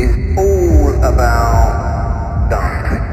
is all about dancing.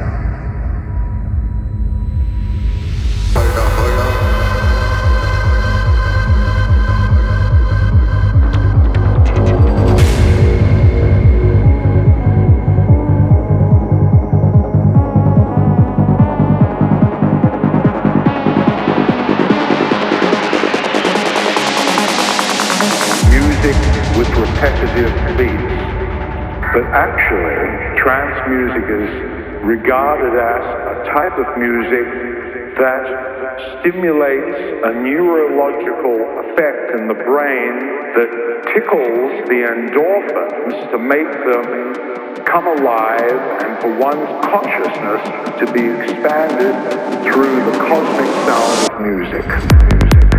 Music with repetitive beats. But actually, trance music is regarded as a type of music that stimulates a neurological effect in the brain that tickles the endorphins to make them come alive and for one's consciousness to be expanded through the cosmic sound of music.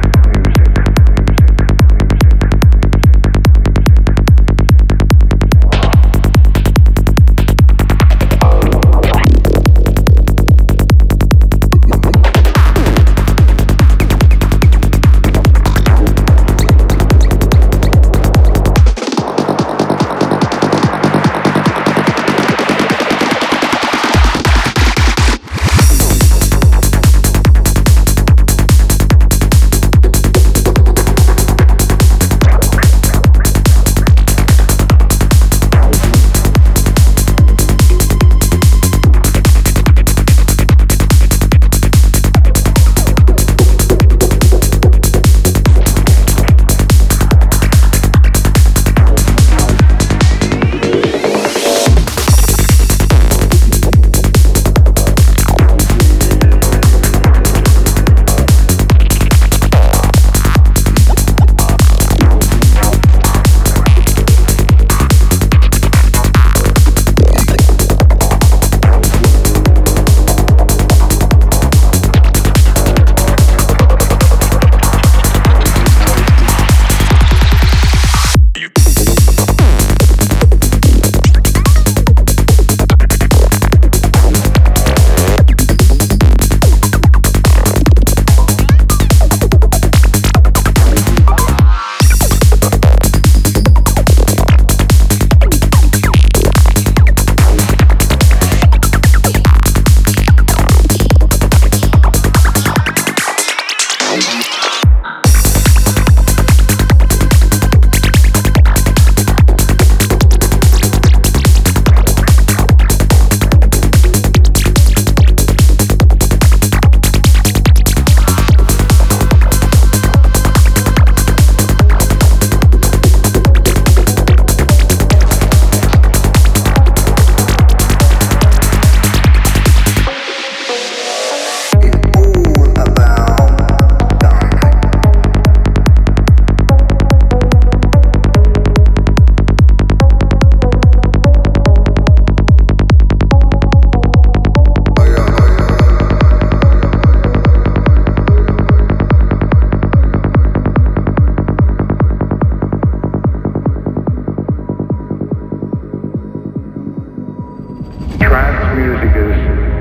Trance music is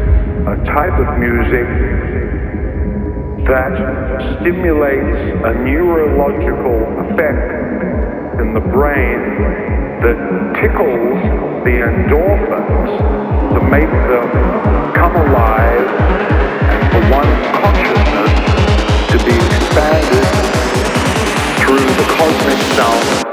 a type of music that stimulates a neurological effect in the brain that tickles the endorphins to make them come alive and for one's consciousness to be expanded through the cosmic sound